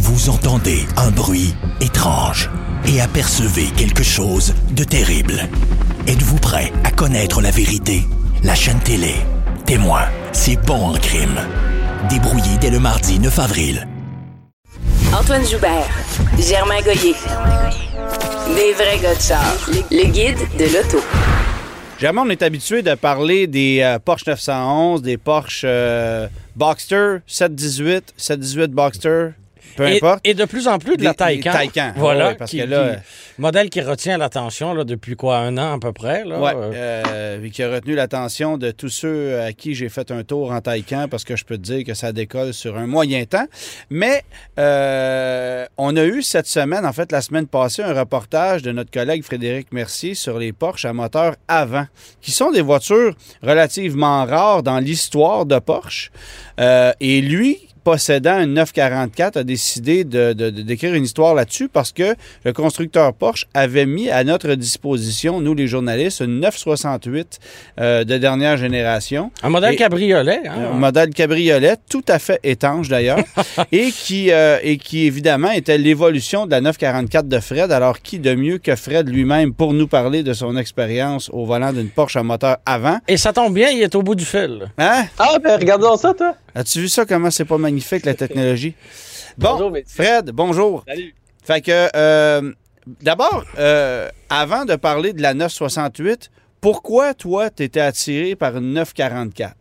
Vous entendez un bruit étrange et apercevez quelque chose de terrible. Êtes-vous prêt à connaître la vérité? La chaîne télé Témoin, c'est bon en crime. Débrouillé dès le mardi 9 avril. Antoine Joubert, Germain Goyer. Des vrais gars de char. Le guide de l'auto. Germain, on est habitué de parler des Porsche 911, des Porsche Boxster, 718, 718 Boxster, peu importe. Et de plus en plus de la Taycan. Taycan, voilà, ouais, parce que là... modèle qui retient l'attention là, depuis quoi, 1 an à peu près. Oui, qui a retenu l'attention de tous ceux à qui j'ai fait un tour en Taycan, parce que je peux te dire que ça décolle sur un moyen temps. Mais on a eu cette semaine, en fait la semaine passée, un reportage de notre collègue Frédéric Mercier sur les Porsche à moteur avant, qui sont des voitures relativement rares dans l'histoire de Porsche. Et lui, possédant une 944, a décidé d'écrire une histoire là-dessus parce que le constructeur Porsche avait mis à notre disposition, nous les journalistes, une 968 de dernière génération. Un modèle cabriolet. Hein? Un modèle cabriolet, tout à fait étanche d'ailleurs, et qui évidemment était l'évolution de la 944 de Fred. Alors qui de mieux que Fred lui-même pour nous parler de son expérience au volant d'une Porsche à moteur avant? Et ça tombe bien, il est au bout du fil. Hein? Ah, ben regardons ça, toi! As-tu vu ça, comment c'est pas magnifique, la technologie? Bon, bonjour, messieurs. Fred, bonjour. Salut. Fait que, d'abord, avant de parler de la 968, pourquoi, toi, t'étais attiré par une 944?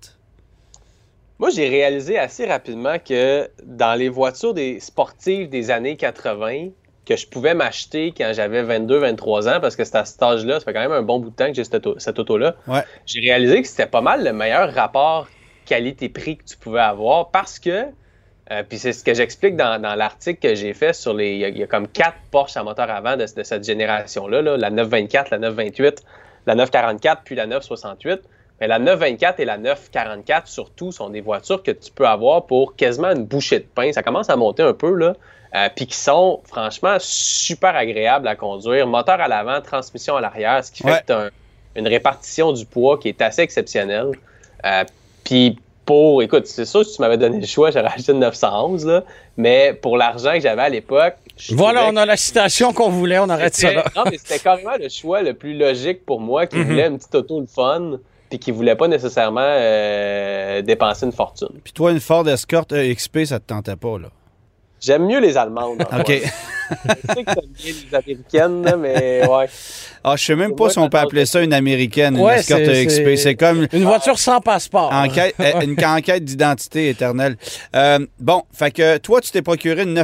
Moi, j'ai réalisé assez rapidement que dans les voitures sportives des années 80, que je pouvais m'acheter quand j'avais 22-23 ans, parce que c'était à cet âge-là, ça fait quand même un bon bout de temps que j'ai cette auto-là, ouais. J'ai réalisé que c'était pas mal le meilleur rapport qualité-prix que tu pouvais avoir parce que, puis c'est ce que j'explique dans l'article que j'ai fait sur il y a comme 4 Porsche à moteur avant de cette génération-là, là, la 924, la 928, la 944 puis la 968. Mais la 924 et la 944 surtout sont des voitures que tu peux avoir pour quasiment une bouchée de pain. Ça commence à monter un peu, là, puis qui sont franchement super agréables à conduire. Moteur à l'avant, transmission à l'arrière, ce qui fait que tu as une répartition du poids qui est assez exceptionnelle. Puis écoute, c'est sûr que si tu m'avais donné le choix, j'aurais acheté une 911, là, mais pour l'argent que j'avais à l'époque... Voilà, on a la citation qu'on voulait, on arrête ça là. Non, mais c'était carrément le choix le plus logique pour moi, qui voulait une petite auto le fun, puis qui voulait pas nécessairement dépenser une fortune. Puis toi, une Ford Escort EXP, ça te tentait pas, là? J'aime mieux les Allemandes. OK. Je sais que t'aimes bien les Américaines, là, mais ouais. Ah, je sais même pas si on peut appeler ça une américaine, une Escort EXP. C'est comme... une voiture sans passeport. Une enquête d'identité éternelle. Bon, fait que toi, tu t'es procuré une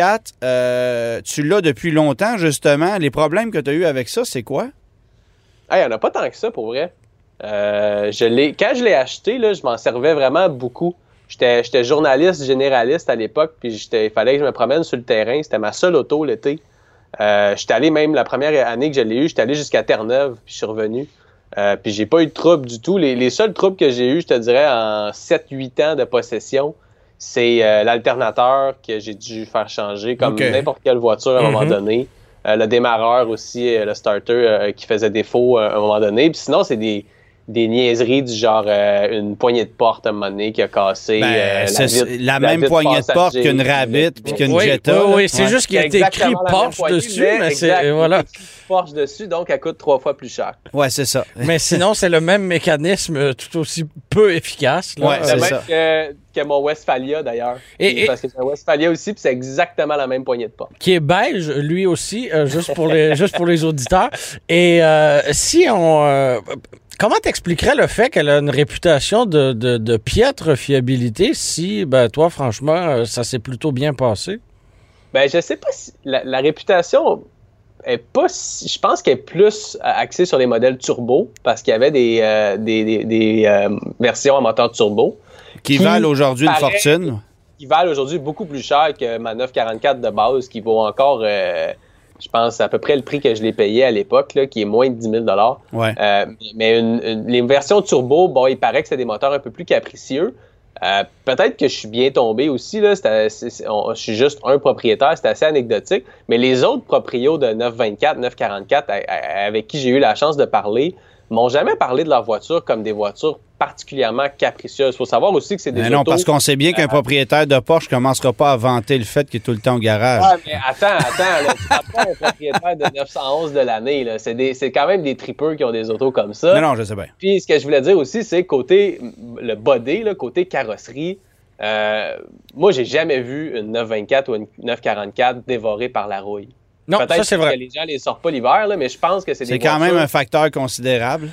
944. Tu l'as depuis longtemps, justement. Les problèmes que tu as eu avec ça, c'est quoi? Il n'y en a pas tant que ça, pour vrai. Quand je l'ai acheté, là, je m'en servais vraiment beaucoup. J'étais journaliste généraliste à l'époque, puis il fallait que je me promène sur le terrain. C'était ma seule auto l'été. J'étais allé même, la première année que je l'ai eue, j'étais allé jusqu'à Terre-Neuve, puis je suis revenu. Puis j'ai pas eu de troubles du tout. Les seuls troubles que j'ai eus, je te dirais, en 7-8 ans de possession, c'est l'alternateur que j'ai dû faire changer, comme n'importe quelle voiture à un moment donné. Le démarreur aussi, le starter qui faisait défaut à un moment donné. Puis sinon, c'est des niaiseries du genre une poignée de porte à un moment donné qui a cassé. La même poignée de porte qu'une Rabbit puis qu'une Jetta. Oui, c'est juste qu'il y a été écrit Porsche dessus, mais c'est... Voilà. Porsche dessus, donc elle coûte 3 fois plus cher. Ouais, c'est ça. Mais sinon, c'est le même mécanisme tout aussi peu efficace. Là. Ouais, c'est même ça. Que mon Westphalia, d'ailleurs. Parce que c'est un Westphalia aussi, puis c'est exactement la même poignée de porte. Qui est beige, lui aussi, juste pour les auditeurs. Et si on... comment t'expliquerais le fait qu'elle a une réputation de piètre fiabilité si, toi, franchement, ça s'est plutôt bien passé? Je sais pas si... La réputation... est pas si, je pense qu'elle est plus axée sur les modèles turbo parce qu'il y avait des versions à moteur turbo qui valent aujourd'hui une fortune. Qui valent aujourd'hui beaucoup plus cher que ma 944 de base qui vaut encore, je pense, à peu près le prix que je l'ai payé à l'époque, là, qui est moins de 10 000 $. Ouais. Mais les versions turbo, il paraît que c'est des moteurs un peu plus capricieux. Peut-être que je suis bien tombé aussi, là. Je suis juste un propriétaire, c'est assez anecdotique. Mais les autres proprios de 924, 944 avec qui j'ai eu la chance de parler m'ont jamais parlé de leur voiture comme des voitures particulièrement capricieuses. Il faut savoir aussi que c'est des autos... Non, parce qu'on sait bien qu'un propriétaire de Porsche ne commencera pas à vanter le fait qu'il est tout le temps au garage. Ouais, mais attends, là, tu parles pas un propriétaire de 911 de l'année. Là. C'est quand même des tripeurs qui ont des autos comme ça. Non, je sais bien. Puis ce que je voulais dire aussi, c'est côté le body, là, côté carrosserie, moi, j'ai jamais vu une 924 ou une 944 dévorée par la rouille. Non, peut-être ça, c'est vrai. que les gens les sortent pas l'hiver, là, mais je pense que c'est des voitures... C'est quand même un facteur considérable.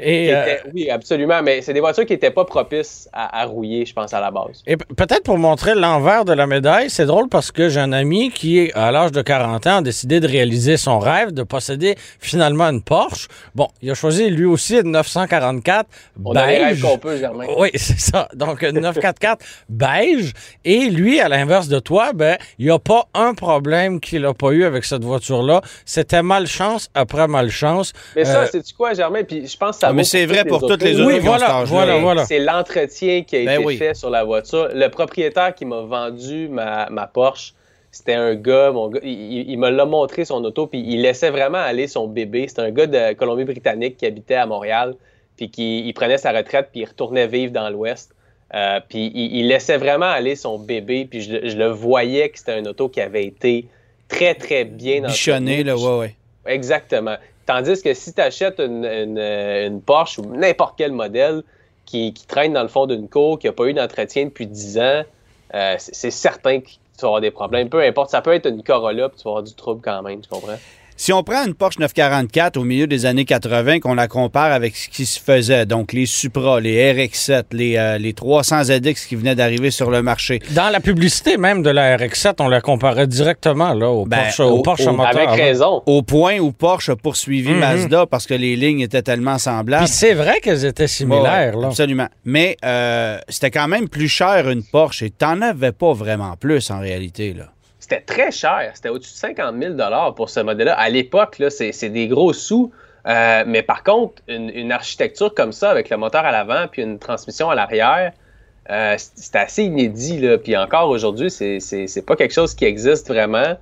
Oui, absolument, mais c'est des voitures qui n'étaient pas propices à rouiller, je pense, à la base. Et peut-être pour montrer l'envers de la médaille, c'est drôle parce que j'ai un ami qui, à l'âge de 40 ans, a décidé de réaliser son rêve de posséder finalement une Porsche. Bon, il a choisi lui aussi une 944 beige. On a les rêves qu'on peut, Germain. Oui, c'est ça. Donc, une 944 beige. Et lui, à l'inverse de toi, il n'y a pas un problème qu'il n'a pas eu avec cette voiture-là. C'était malchance après malchance. Mais ça, c'est-tu quoi, Germain? Puis je pense que ça mais c'est vrai pour toutes les autos. Oui, voilà. C'est l'entretien qui a été fait sur la voiture. Le propriétaire qui m'a vendu ma Porsche, c'était un gars, il me l'a montré son auto, puis il laissait vraiment aller son bébé. C'était un gars de Colombie-Britannique qui habitait à Montréal, puis il prenait sa retraite, puis il retournait vivre dans l'Ouest. Puis il laissait vraiment aller son bébé, puis je le voyais que c'était une auto qui avait été très, très bien bichonnée, là, ouais. Exactement. Tandis que si tu achètes une Porsche ou n'importe quel modèle qui traîne dans le fond d'une cour, qui n'a pas eu d'entretien depuis 10 ans, c'est certain que tu vas avoir des problèmes. Peu importe, ça peut être une Corolla, puis tu vas avoir du trouble quand même, tu comprends? Si on prend une Porsche 944 au milieu des années 80, qu'on la compare avec ce qui se faisait, donc les Supra, les RX-7, les 300 ZX qui venaient d'arriver sur le marché. Dans la publicité même de la RX-7, on la comparait directement là, au Porsche moteur. Avec raison. Au point où Porsche a poursuivi Mazda parce que les lignes étaient tellement semblables. Puis c'est vrai qu'elles étaient similaires. Là. Absolument. Mais c'était quand même plus cher une Porsche et t'en avais pas vraiment plus en réalité, là. C'était très cher. C'était au-dessus de 50 000 $ pour ce modèle-là. À l'époque, là, c'est des gros sous. Mais par contre, une architecture comme ça, avec le moteur à l'avant puis une transmission à l'arrière, c'était assez inédit. Là. Puis encore aujourd'hui, c'est pas quelque chose qui existe vraiment.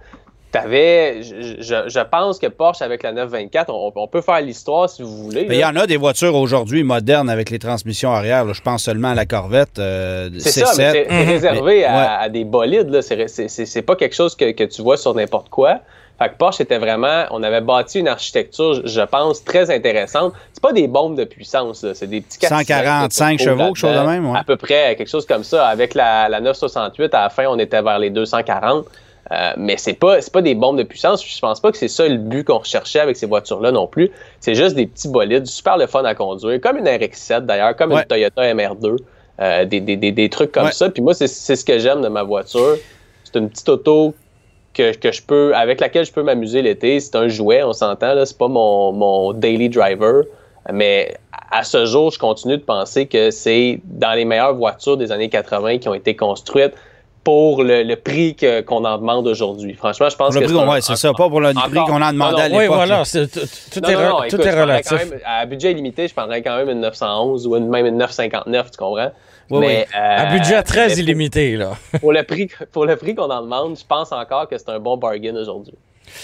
Je pense que Porsche, avec la 924, on peut faire l'histoire si vous voulez. Il y en a des voitures aujourd'hui modernes avec les transmissions arrière. Là. Je pense seulement à la Corvette c'est C7. Ça, mais c'est réservé à des bolides. Là. C'est pas quelque chose que tu vois sur n'importe quoi. Fait que Porsche était vraiment... On avait bâti une architecture, je pense, très intéressante. C'est pas des bombes de puissance. Là. C'est des petits 145 chevaux, quelque chose de même. Ouais. À peu près, quelque chose comme ça. Avec la 968, à la fin, on était vers les 240. Mais c'est pas des bombes de puissance. Je pense pas que c'est ça le but qu'on recherchait avec ces voitures-là non plus. C'est juste des petits bolides, super le fun à conduire, comme une RX-7 d'ailleurs, comme une Toyota MR2, des trucs comme ça. Puis moi, c'est ce que j'aime de ma voiture. C'est une petite auto avec laquelle je peux m'amuser l'été. C'est un jouet, on s'entend, là. C'est pas mon daily driver. Mais à ce jour, je continue de penser que c'est dans les meilleures voitures des années 80 qui ont été construites pour le prix qu'on en demande aujourd'hui. Franchement, je pense que c'est ça, pas pour le prix qu'on en demandait à l'époque. Oui, voilà, tout est relatif. Quand même, à budget limité, je prendrais quand même une 911 ou même une 959, tu comprends? Oui, mais, à budget très illimité, là. pour le prix qu'on en demande, je pense encore que c'est un bon bargain aujourd'hui.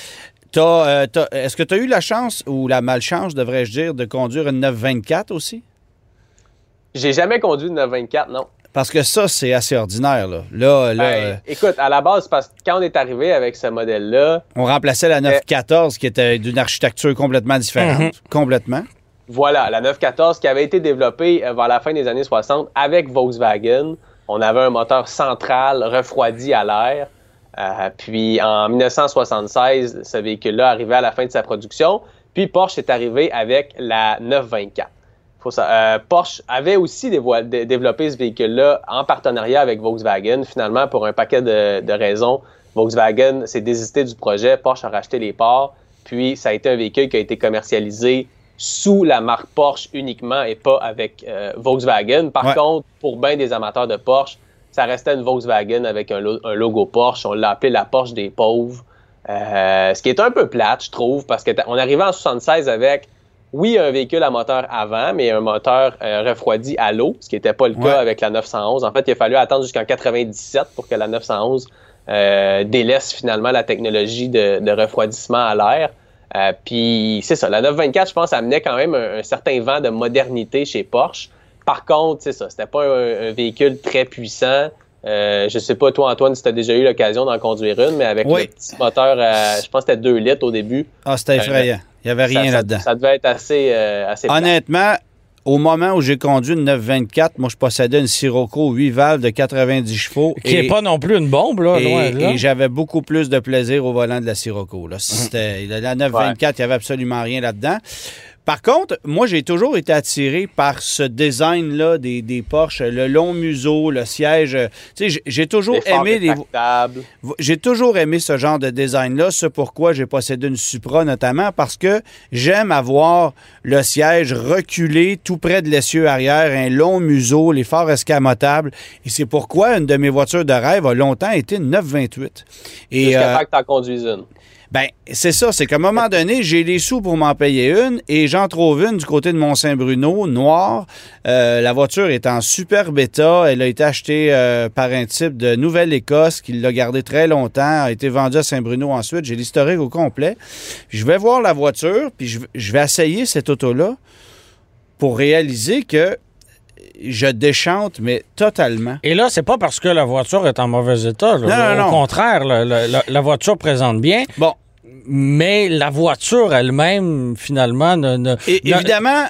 Est-ce que tu as eu la chance, ou la malchance, devrais-je dire, de conduire une 924 aussi? J'ai jamais conduit une 924, non. Parce que ça, c'est assez ordinaire, là. Écoute, à la base, parce que quand on est arrivé avec ce modèle-là... On remplaçait la 914 qui était d'une architecture complètement différente. Complètement. Voilà, la 914 qui avait été développée vers la fin des années 60 avec Volkswagen. On avait un moteur central refroidi à l'air. Puis en 1976, ce véhicule-là arrivait à la fin de sa production. Puis Porsche est arrivé avec la 924. Porsche avait aussi développé ce véhicule-là en partenariat avec Volkswagen. Finalement, pour un paquet de raisons, Volkswagen s'est désisté du projet. Porsche a racheté les parts. Puis, ça a été un véhicule qui a été commercialisé sous la marque Porsche uniquement et pas avec Volkswagen. Par contre, pour bien des amateurs de Porsche, ça restait une Volkswagen avec un logo Porsche. On l'a appelé la Porsche des pauvres. Ce qui est un peu plate, je trouve, parce qu'on arrivait en 76 avec... Oui, un véhicule à moteur avant, mais un moteur refroidi à l'eau, ce qui n'était pas le cas avec la 911. En fait, il a fallu attendre jusqu'en 97 pour que la 911 délaisse finalement la technologie de refroidissement à l'air. Puis c'est ça, la 924, je pense, amenait quand même un certain vent de modernité chez Porsche. Par contre, c'est ça, c'était pas un véhicule très puissant. Je sais pas, toi, Antoine, si tu as déjà eu l'occasion d'en conduire une, mais avec le petit moteur, je pense que c'était 2 litres au début. Ah, c'était effrayant. Il n'y avait rien là-dedans. Ça devait être assez honnêtement, au moment où j'ai conduit une 924, moi, je possédais une Sirocco 8 valves de 90 chevaux. Qui n'est pas non plus une bombe, là, loin de là. Et j'avais beaucoup plus de plaisir au volant de la Sirocco. Là. La 924, il n'y avait absolument rien là-dedans. Par contre, moi, j'ai toujours été attiré par ce design-là des Porsche, le long museau, le siège. Tu sais, j'ai toujours aimé J'ai toujours aimé ce genre de design-là. C'est pourquoi j'ai possédé une Supra, notamment, parce que j'aime avoir le siège reculé tout près de l'essieu arrière, un long museau, les phares escamotables. Et c'est pourquoi une de mes voitures de rêve a longtemps été une 928. Jusqu'à temps que tu en conduises une. Ben, c'est ça. C'est qu'à un moment donné, j'ai les sous pour m'en payer une et j'en trouve une du côté de Mont-Saint-Bruno, noire. La voiture est en super état. Elle a été achetée par un type de Nouvelle-Écosse qui l'a gardée très longtemps, a été vendue à Saint-Bruno ensuite. J'ai l'historique au complet. Je vais voir la voiture, puis je vais essayer cette auto-là pour réaliser que je déchante, mais totalement. Et là, c'est pas parce que la voiture est en mauvais état. Non. Au contraire, la voiture présente bien. Bon. Mais la voiture elle-même, finalement, évidemment,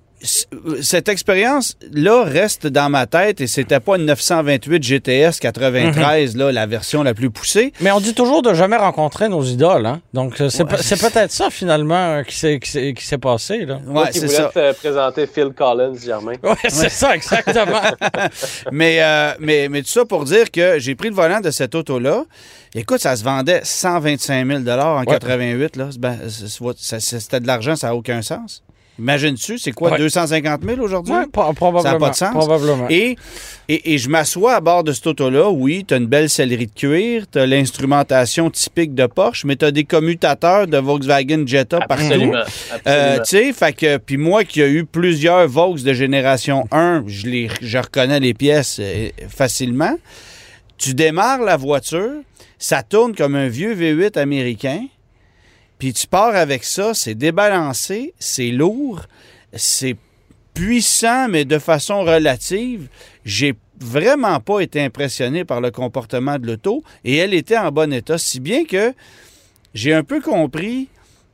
cette expérience-là reste dans ma tête et c'était pas une 928 GTS 93, là, la version la plus poussée. Mais on dit toujours de jamais rencontrer nos idoles, hein? Donc, c'est peut-être ça, finalement, qui s'est passé, là. Ouais, c'est ça. Qui voulait te présenter Phil Collins, Germain. Oui, c'est ça, exactement. mais tout ça pour dire que j'ai pris le volant de cette auto-là. Écoute, ça se vendait 125 000 en 88, là. C'était de l'argent, ça n'a aucun sens. Imagines-tu, c'est quoi, 250 000 aujourd'hui? Oui, probablement. Ça n'a pas de sens. Probablement. Et je m'assois à bord de cette auto-là. Oui, tu as une belle sellerie de cuir, tu as l'instrumentation typique de Porsche, mais tu as des commutateurs de Volkswagen Jetta partout. Absolument. Tu sais, fait que, puis moi qui ai eu plusieurs Vaux de génération 1, je reconnais les pièces facilement. Tu démarres la voiture, ça tourne comme un vieux V8 américain. Puis tu pars avec ça, c'est débalancé, c'est lourd, c'est puissant, mais de façon relative. J'ai vraiment pas été impressionné par le comportement de l'auto et elle était en bon état, si bien que j'ai un peu compris...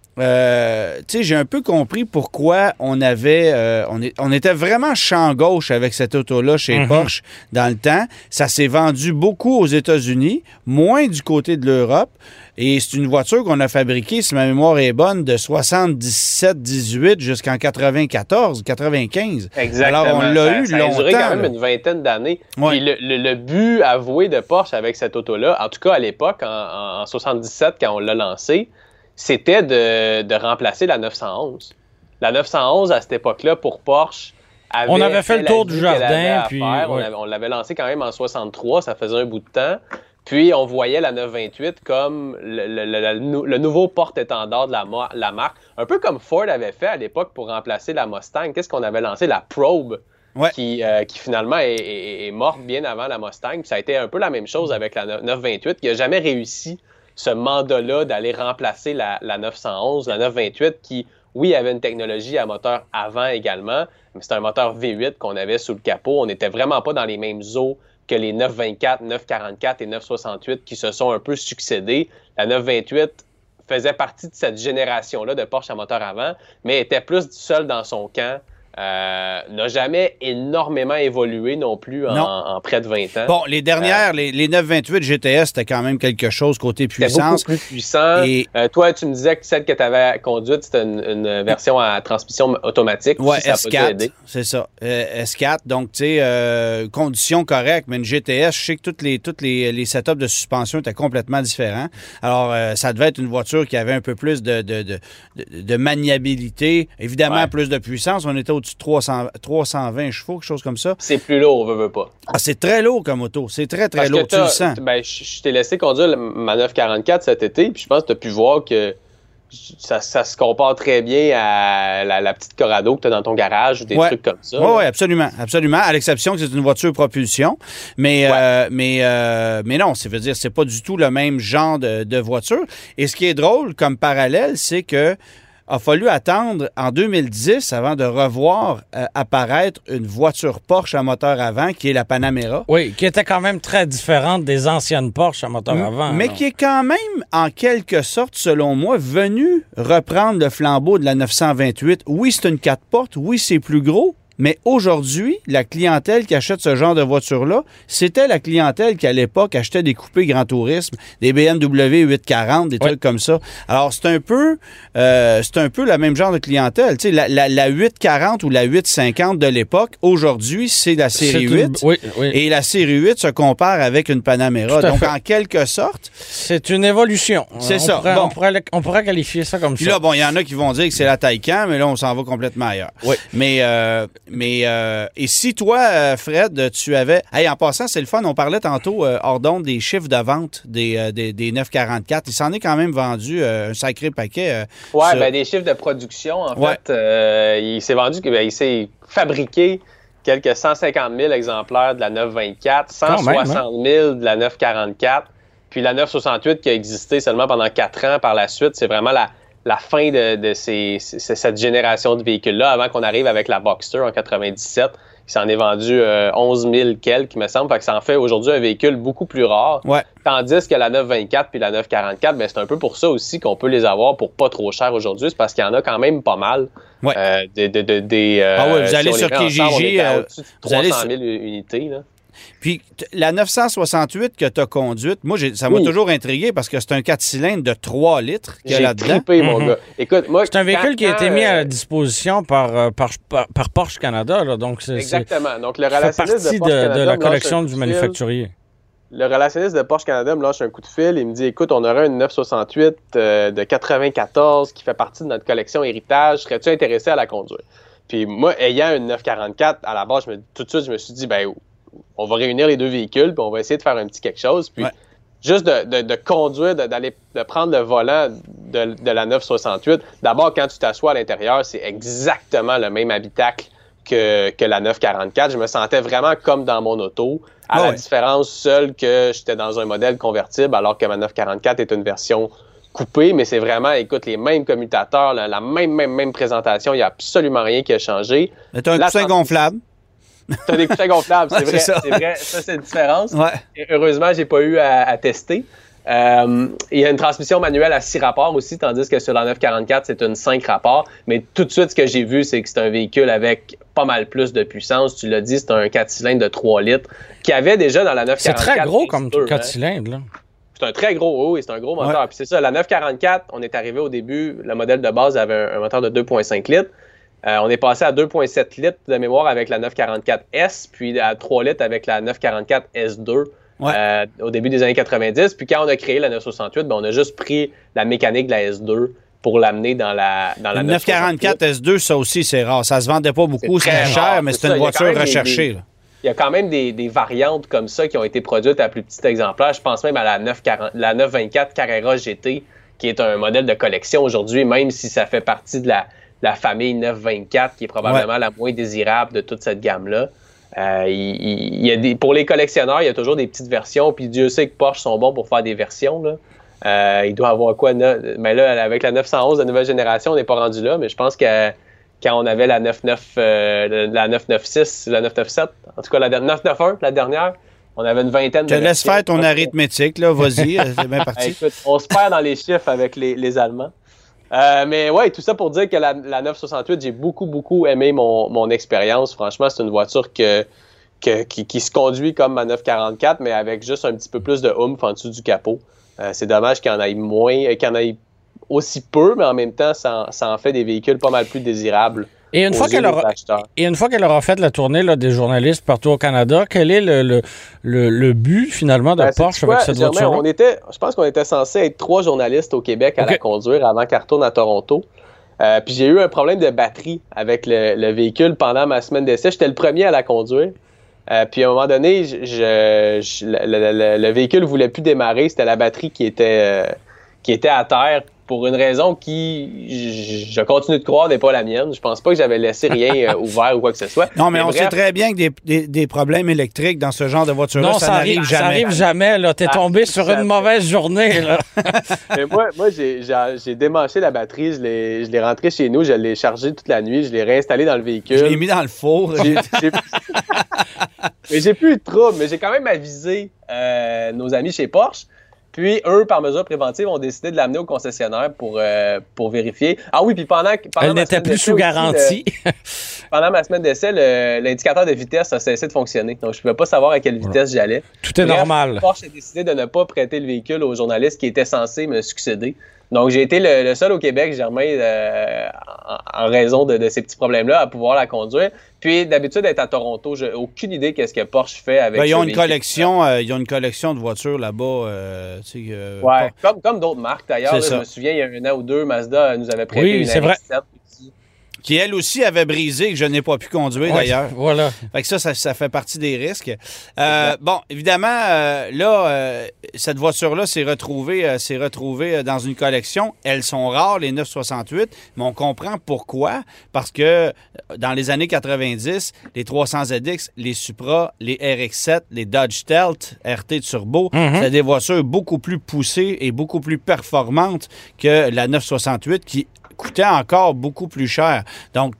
j'ai un peu compris pourquoi on était vraiment champ gauche avec cette auto-là chez Porsche dans le temps. Ça s'est vendu beaucoup aux États-Unis, moins du côté de l'Europe. Et c'est une voiture qu'on a fabriquée, si ma mémoire est bonne, de 77-18 jusqu'en 94-95. Exactement. Alors, on l'a eu longtemps. Ça a duré quand même une vingtaine d'années. Ouais. Et le but avoué de Porsche avec cette auto-là, en tout cas à l'époque, en 77, quand on l'a lancée, c'était de remplacer la 911. La 911, à cette époque-là, pour Porsche, on avait fait le tour du jardin. Puis, on l'avait lancé quand même en 63, ça faisait un bout de temps. Puis, on voyait la 928 comme le nouveau porte-étendard de la marque. Un peu comme Ford avait fait à l'époque pour remplacer la Mustang. Qu'est-ce qu'on avait lancé? La Probe, qui finalement est morte bien avant la Mustang. Puis ça a été un peu la même chose avec la 928, qui n'a jamais réussi ce mandat-là d'aller remplacer la 911, la 928, qui, oui, avait une technologie à moteur avant également, mais c'était un moteur V8 qu'on avait sous le capot. On n'était vraiment pas dans les mêmes eaux que les 924, 944 et 968 qui se sont un peu succédés. La 928 faisait partie de cette génération-là de Porsche à moteur avant, mais était plus seule dans son camp. N'a jamais énormément évolué non plus en près de 20 ans. Bon, les dernières, les 928 GTS, c'était quand même quelque chose côté puissance. C'était beaucoup plus puissant. Et toi, tu me disais que celle que tu avais conduite, c'était une version à transmission automatique. Oui, S4, c'est ça. S4, donc, tu sais, conditions correctes, mais une GTS, je sais que tous les setups de suspension étaient complètement différents. Alors, ça devait être une voiture qui avait un peu plus de maniabilité. Évidemment, plus de puissance. On était au-dessus de 320 chevaux, quelque chose comme ça. C'est plus lourd, veut pas. Ah, c'est très lourd comme auto. C'est très, très lourd. Tu le sens. Ben, je t'ai laissé conduire ma 944 cet été, puis je pense que tu as pu voir que ça se compare très bien à la petite Corrado que tu as dans ton garage ou des trucs comme ça. Oui, absolument. Absolument. À l'exception que c'est une voiture propulsion. Mais non, ça veut dire c'est pas du tout le même genre de voiture. Et ce qui est drôle comme parallèle, c'est que a fallu attendre en 2010 avant de revoir apparaître une voiture Porsche à moteur avant, qui est la Panamera. Oui, qui était quand même très différente des anciennes Porsche à moteur avant. Mais qui est quand même, en quelque sorte, selon moi, venu reprendre le flambeau de la 928. Oui, c'est une 4 portes. Oui, c'est plus gros. Mais aujourd'hui, la clientèle qui achète ce genre de voiture-là, c'était la clientèle qui, à l'époque, achetait des coupés Grand Tourisme, des BMW 840, des trucs comme ça. Alors, c'est un peu le même genre de clientèle. Tu sais, la 840 ou la 850 de l'époque, aujourd'hui, c'est la série 8. Oui. Et la série 8 se compare avec une Panamera. Donc, en quelque sorte... C'est une évolution. C'est ça. On pourrait qualifier ça comme ça. Puis là, bon, il y en a qui vont dire que c'est la Taycan, mais là, on s'en va complètement ailleurs. Oui. Et si toi, Fred, tu avais... Hey, en passant, c'est le fun, on parlait tantôt hors d'onde des chiffres de vente des 944. Il s'en est quand même vendu un sacré paquet. Des chiffres de production, en fait. Il s'est vendu, il s'est fabriqué quelques 150 000 exemplaires de la 924, 160 000 de la 944, puis la 968 qui a existé seulement pendant 4 ans par la suite. C'est vraiment la fin de cette génération de véhicules-là, avant qu'on arrive avec la Boxster en 97. Il s'en est vendu 11 000 quelques, il me semble. Fait que ça en fait aujourd'hui un véhicule beaucoup plus rare. Ouais. Tandis que la 924 puis la 944, ben, c'est un peu pour ça aussi qu'on peut les avoir pour pas trop cher aujourd'hui. C'est parce qu'il y en a quand même pas mal. Ouais. Vous allez sur Kijiji. Au-dessus de 300 000 unités. Là. Puis la 968 que tu as conduite, moi, ça m'a toujours intrigué parce que c'est un 4 cylindres de 3 litres qu'il y a là-dedans. J'ai trippé, mon gars. Écoute, moi, c'est un véhicule qui a été mis à disposition par Porsche Canada. Là, donc exactement. Donc, le relationniste de Porsche Canada, de la collection du manufacturier. Le relationniste de Porsche Canada me lâche un coup de fil. Il me dit, écoute, on aurait une 968 de 94 qui fait partie de notre collection héritage. Serais-tu intéressé à la conduire? Puis moi, ayant une 944, à la base, tout de suite, je me suis dit, ben on va réunir les deux véhicules, puis on va essayer de faire un petit quelque chose. Puis juste de conduire, de prendre le volant de la 968. D'abord, quand tu t'assois à l'intérieur, c'est exactement le même habitacle que la 944. Je me sentais vraiment comme dans mon auto, à la différence seule que j'étais dans un modèle convertible, alors que ma 944 est une version coupée. Mais c'est vraiment, écoute, les mêmes commutateurs, la même présentation. Il n'y a absolument rien qui a changé. Mais tu as un coussin gonflable. T'as des coussins gonflables, c'est vrai. C'est vrai. Ça, c'est une différence. Ouais. Et heureusement, j'ai pas eu à tester. Il y a une transmission manuelle à 6 rapports aussi, tandis que sur la 944, c'est une 5 rapports. Mais tout de suite, ce que j'ai vu, c'est que c'est un véhicule avec pas mal plus de puissance. Tu l'as dit, c'est un 4 cylindres de 3 litres qui avait déjà dans la 944. C'est très gros comme 4 cylindres, là. C'est un très gros, oui, c'est un gros moteur. Puis c'est ça, la 944, on est arrivé au début, le modèle de base avait un moteur de 2,5 litres. On est passé à 2,7 litres de mémoire avec la 944S, puis à 3 litres avec la 944 S2 au début des années 90. Puis quand on a créé la 968, on a juste pris la mécanique de la S2 pour l'amener dans la 944 S2, ça aussi, c'est rare. Ça se vendait pas beaucoup, c'était cher, mais c'est une voiture recherchée. Il y a quand même des variantes comme ça qui ont été produites à plus petit exemplaire. Je pense même à la 924 Carrera GT, qui est un modèle de collection aujourd'hui, même si ça fait partie de la famille 924, qui est probablement la moins désirable de toute cette gamme-là. Pour les collectionneurs, il y a toujours des petites versions, puis Dieu sait que Porsche sont bons pour faire des versions. Là. Il doit avoir quoi? Mais là, avec la 911 de nouvelle génération, on n'est pas rendu là, mais je pense que quand on avait la 996, la 997, en tout cas la 991, la dernière, on avait une vingtaine de versions. Je te laisse faire ton arithmétique, là, vas-y, c'est bien parti. Écoute, on se perd dans les chiffres avec les Allemands. Mais ouais, tout ça pour dire que la 968, j'ai beaucoup aimé mon expérience. Franchement, c'est une voiture qui se conduit comme ma 944, mais avec juste un petit peu plus de oomph en dessous du capot. C'est dommage qu'il y en ait moins, qu'il y en ait aussi peu, mais en même temps, ça en fait des véhicules pas mal plus désirables. Et une fois qu'elle aura fait la tournée là, des journalistes partout au Canada, quel est le but finalement de Porsche avec cette voiture-là? Je pense qu'on était censé être 3 journalistes au Québec à la conduire avant qu'elle retourne à Toronto. Puis j'ai eu un problème de batterie avec le véhicule pendant ma semaine d'essai. J'étais le premier à la conduire. Puis à un moment donné, le véhicule ne voulait plus démarrer. C'était la batterie qui était à terre. pour une raison qui, je continue de croire, n'est pas la mienne. Je pense pas que j'avais laissé rien ouvert ou quoi que ce soit. Non, mais on sait très bien que des problèmes électriques dans ce genre de voiture-là, non, ça n'arrive jamais. Ça arrive jamais, là. T'es tombé sur une mauvaise journée, là. Mais moi j'ai démanché la batterie, je l'ai rentré chez nous, je l'ai chargé toute la nuit, je l'ai réinstallé dans le véhicule. Je l'ai mis dans le four. Mais j'ai plus eu de trouble, mais j'ai quand même avisé nos amis chez Porsche. Puis, eux, par mesure préventive, ont décidé de l'amener au concessionnaire pour vérifier. Ah oui, puis pendant elle n'était plus sous garantie. Pendant ma semaine d'essai, l'indicateur de vitesse a cessé de fonctionner. Donc, je ne pouvais pas savoir à quelle vitesse j'allais. Tout est normal. Porsche a décidé de ne pas prêter le véhicule au journaliste qui était censé me succéder. Donc, j'ai été le seul au Québec, Germain, en raison de ces petits problèmes-là, à pouvoir la conduire. Puis, d'habitude, d'être à Toronto, j'ai aucune idée qu'est-ce que Porsche fait avec ils ont une véhicule. Ils ont une collection de voitures là-bas. Ouais, comme d'autres marques, d'ailleurs. Là, je me souviens, il y a un an ou deux, Mazda nous avait prêté une RX-7. Qui, elle aussi, avait brisé, que je n'ai pas pu conduire, d'ailleurs. Voilà. Fait que ça fait partie des risques. Bon, évidemment, cette voiture-là s'est retrouvée dans une collection. Elles sont rares, les 968, mais on comprend pourquoi. Parce que dans les années 90, les 300ZX, les Supra, les RX-7, les Dodge Stealth, RT Turbo, c'était des voitures beaucoup plus poussées et beaucoup plus performantes que la 968 qui coûtait encore beaucoup plus cher. Donc,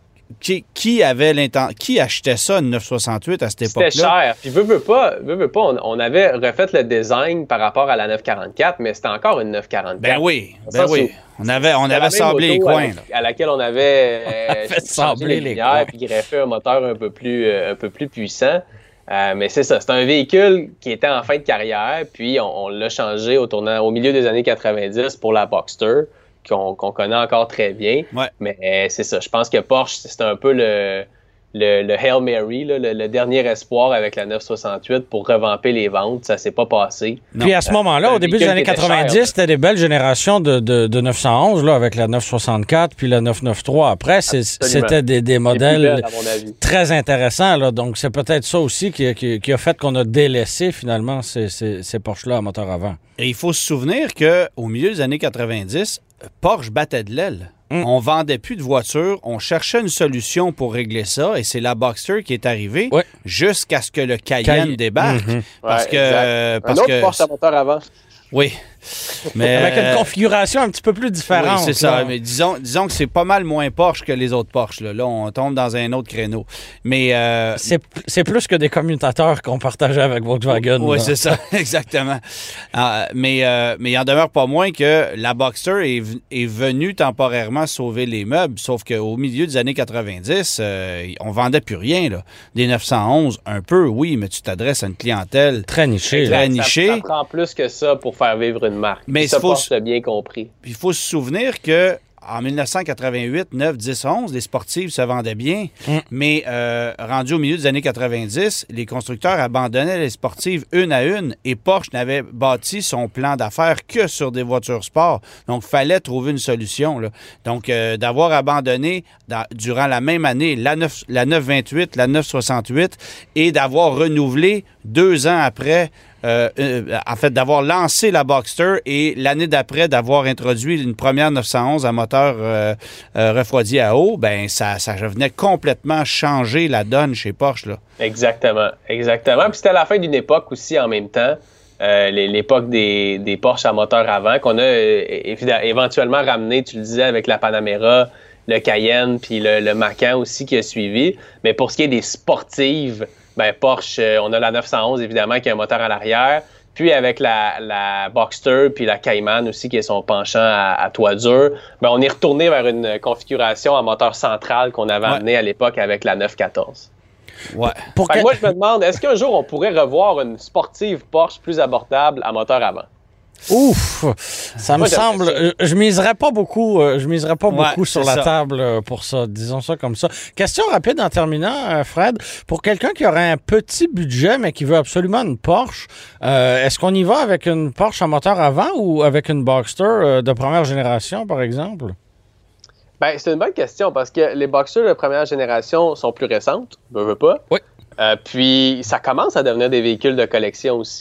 qui achetait ça, une 968 à cette époque-là? C'était cher. Puis, veux pas, on avait refait le design par rapport à la 944, mais c'était encore une 944. Ben oui. On avait sablé les coins. À laquelle on avait fait sabler les coins. Puis greffé un moteur un peu plus puissant. Mais c'est ça, c'est un véhicule qui était en fin de carrière, puis on l'a changé au milieu des années 90 pour la Boxster, qu'on connaît encore très bien. Ouais. Mais c'est ça, je pense que Porsche, c'est un peu le Hail Mary, là, le dernier espoir avec la 968 pour revamper les ventes. Ça s'est pas passé. Puis à ce moment-là, au début des années 90, c'était des belles générations de 911 là, avec la 964 puis la 993. Après, c'était des modèles belles, à mon avis, très intéressants. Là. Donc, c'est peut-être ça aussi qui a fait qu'on a délaissé finalement ces Porsche-là à moteur avant. Et il faut se souvenir qu'au milieu des années 90, Porsche battait de l'aile. On vendait plus de voitures. On cherchait une solution pour régler ça. Et c'est la Boxster qui est arrivée jusqu'à ce que le Cayenne débarque. Parce que Porsche à moteur avant. Oui. Mais, avec une configuration un petit peu plus différente. Oui, c'est ça. Mais disons que c'est pas mal moins Porsche que les autres Porsche. Là, on tombe dans un autre créneau. Mais c'est plus que des commutateurs qu'on partageait avec Volkswagen. Oui, c'est ça, exactement. Mais il en demeure pas moins que la Boxster est venue temporairement sauver les meubles, sauf qu'au milieu des années 90, on vendait plus rien. Là. Des 911, un peu, oui, mais tu t'adresses à une clientèle très nichée. Ça prend plus que ça pour faire vivre une marque. Mais ça, Porsche l'a bien compris. Puis il faut se souvenir que en 1988, 9, 10, 11, les sportives se vendaient bien, mais rendu au milieu des années 90, les constructeurs abandonnaient les sportives une à une et Porsche n'avait bâti son plan d'affaires que sur des voitures sport. Donc, il fallait trouver une solution. Là. Donc, d'avoir abandonné durant la même année la 928, la 968 et d'avoir renouvelé 2 ans après en fait, d'avoir lancé la Boxster et l'année d'après d'avoir introduit une première 911 à moteur refroidi à eau, ben ça venait complètement changer la donne chez Porsche. Là. Exactement. Puis c'était la fin d'une époque aussi en même temps, l'époque des Porsche à moteur avant, qu'on a éventuellement ramené, tu le disais, avec la Panamera, le Cayenne, puis le Macan aussi qui a suivi. Mais pour ce qui est des sportives, ben Porsche, on a la 911 évidemment qui a un moteur à l'arrière, puis avec la Boxster puis la Cayman aussi qui est son penchant à toit dur, ben on est retourné vers une configuration à moteur central qu'on avait amené à l'époque avec la 914. Ouais. Moi je me demande, est-ce qu'un jour on pourrait revoir une sportive Porsche plus abordable à moteur avant? Ouf! Ça me semble... Je miserais pas beaucoup, sur la table pour ça. Disons ça comme ça. Question rapide en terminant, Fred. Pour quelqu'un qui aurait un petit budget, mais qui veut absolument une Porsche, est-ce qu'on y va avec une Porsche à moteur avant ou avec une Boxster de première génération, par exemple? Ben, c'est une bonne question parce que les Boxster de première génération sont plus récentes, veux pas. Oui. Puis, ça commence à devenir des véhicules de collection aussi.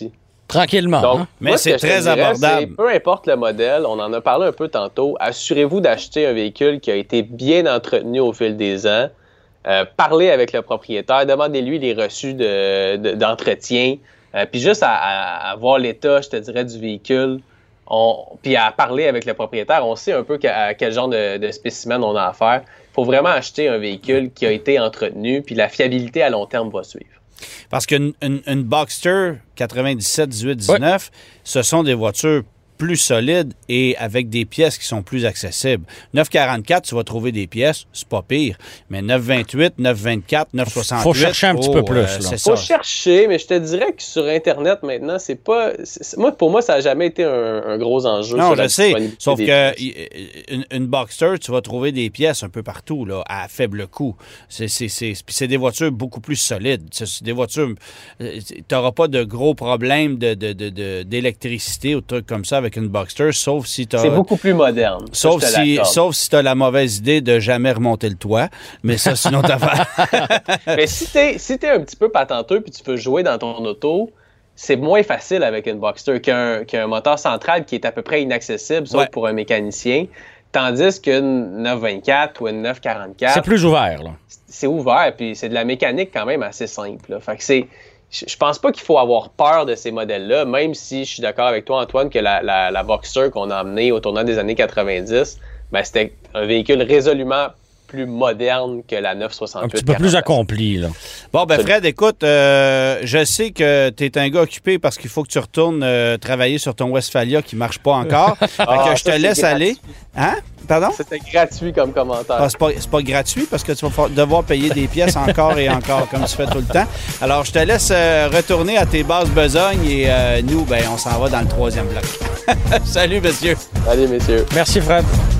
Tranquillement. Donc, hein? Mais moi, ce c'est que je te très dirais, abordable. c'est, peu importe le modèle, on en a parlé un peu tantôt, assurez-vous d'acheter un véhicule qui a été bien entretenu au fil des ans. Parlez avec le propriétaire, demandez-lui les reçus d'entretien. Puis juste à voir l'état, je te dirais, du véhicule, puis à parler avec le propriétaire, on sait un peu à quel genre de spécimen on a affaire. Il faut vraiment acheter un véhicule qui a été entretenu, puis la fiabilité à long terme va suivre. Parce qu'une Boxster 97, 18, 19, ce sont des voitures plus solides et avec des pièces qui sont plus accessibles. 944, tu vas trouver des pièces, c'est pas pire. Mais 928, 924, 968... Faut chercher un petit peu plus. C'est Faut ça. chercher, mais je te dirais que sur Internet, maintenant, c'est pas... Pour moi, ça n'a jamais été un gros enjeu. Non, sur la je sais. disponibilité Sauf des que pièces. une Boxster, tu vas trouver des pièces un peu partout, là, à faible coût. Puis c'est des voitures beaucoup plus solides. C'est des voitures... Tu n'auras pas de gros problèmes d'électricité ou de trucs comme ça avec une Boxster, sauf si tu as... C'est beaucoup plus moderne. Sauf Ça, je te si l'accorde. tu as la mauvaise idée de jamais remonter le toit. Mais ça, c'est une autre affaire. Mais si t'es un petit peu patenteux puis tu peux jouer dans ton auto, c'est moins facile avec une Boxster qu'un moteur central qui est à peu près inaccessible, sauf Ouais. pour un mécanicien. Tandis qu'une 924 ou une 944, C'est plus ouvert, là. c'est ouvert, puis c'est de la mécanique quand même assez simple. Là. Fait que je pense pas qu'il faut avoir peur de ces modèles-là, même si je suis d'accord avec toi, Antoine, que la Boxster qu'on a amenée au tournant des années 90, ben, c'était un véhicule résolument plus moderne que la 968. Un petit peu plus accompli, là. Bon, ben Fred, écoute, je sais que tu es un gars occupé parce qu'il faut que tu retournes travailler sur ton Westphalia qui marche pas encore. Fait que je te laisse aller. Hein? Pardon? C'était gratuit comme commentaire. Ah, c'est pas gratuit parce que tu vas devoir payer des pièces encore et encore, comme tu fais tout le temps. Alors, je te laisse retourner à tes bases besognes et nous, ben, on s'en va dans le troisième bloc. Salut, monsieur. Allez, messieurs. Merci, Fred.